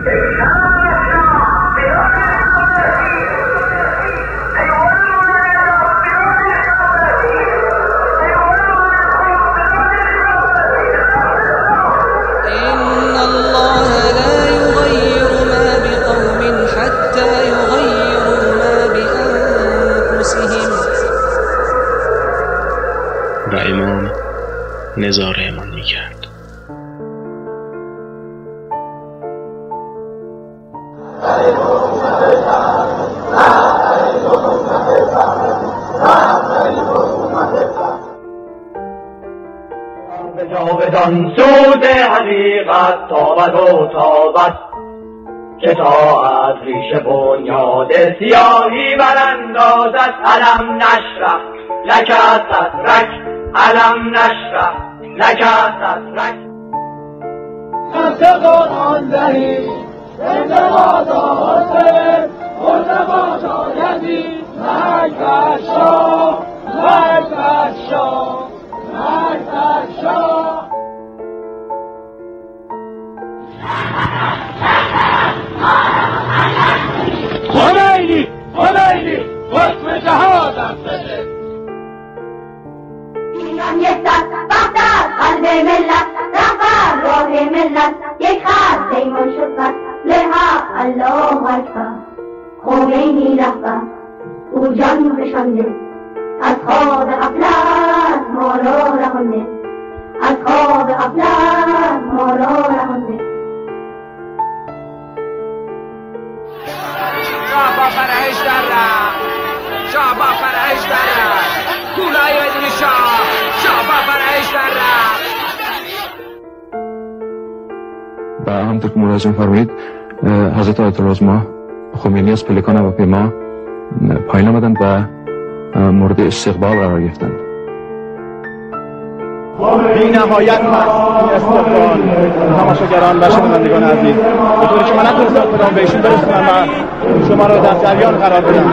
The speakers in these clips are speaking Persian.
و امام نظاره‌مان می‌کرد. به جاودان سود حقیقت تابد و تابد که تا از ریشه بنیاد سیاهی براندازد. علم نشرح لک صدرک، علم نشرح لک صدرک. قرآن دهی اعتقادات مرتبات آیدی مرگ بر شاه، مرگ بر شاه، مرگ بر شاه. خمینی خمینی حکم جهادم بده. ایران یک دست وقت از قلب ملت، رهبر راه ملت، یک خط پیمان شد بس لحق الله اکبر. خمینی رهبر او جان فشانده، از خواب غفلت ما را رهانده، از خواب غفلت ما را رهانده. شاه با فرهش در رفت، شاه با فرهش در رفت، گولای بدون شاه، شاه با فرهش در رفت. و همونطور که ملاحظه فرمایید حضرت آیت العظما خمینی از پلکان هواپیما پایین آمدند و مورد استقبال قرار گرفتند. بی نهایت هست این استقبال تماشاگران و شنوندگان عزیز، به طوری که من نتونستم خودم بهشون برسونم و شما رو در جریان قرار بدم.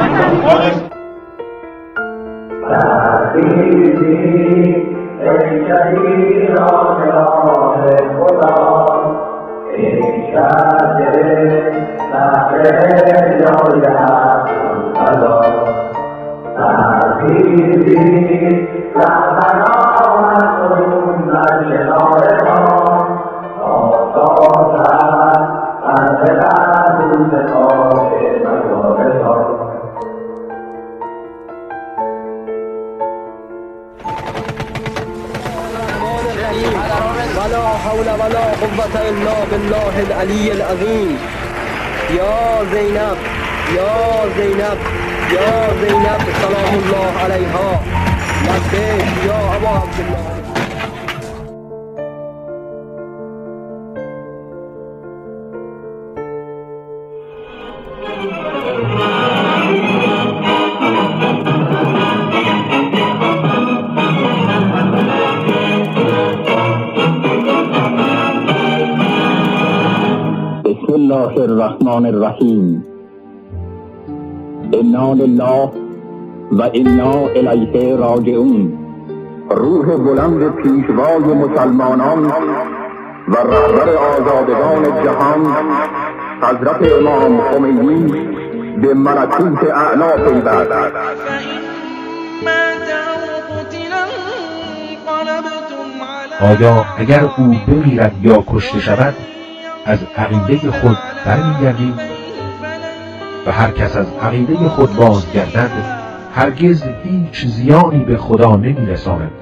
ولا حول ولا قوة إلا بالله العلي العظيم. يا زينب يا زينب يا زينب سلام الله عليها. لبيك يا أبا عبد الله. بسم الله الرحمن الرحیم. انا لله و انا الیه راجعون. روح بلند پیشوای مسلمانان و رهبر آزادگان جهان حضرت امام خمینی به ملکوت اعلی پیوست. آیا اگر او بمیرد یا کشته شود از عقیده خود برمیگردید و هر کس از عقیده خود بازگردد هرگز هیچ زیانی به خدا نمیرساند.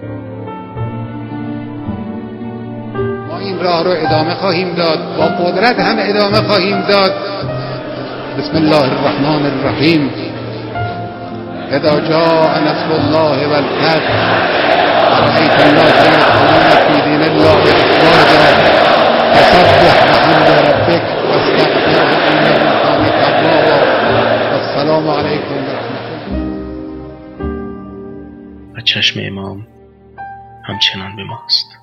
ما این راه رو ادامه خواهیم داد، با قدرت هم ادامه خواهیم داد. بسم الله الرحمن الرحیم. اذا جاء نصر الله والفتح ورأيت الناس يدخلون في دين الله أفواجا فسبح بحمد ربك واستغفره إنه كان توابا. والسلام عليكم ورحمة الله. و چشم امام همچنان به ماست.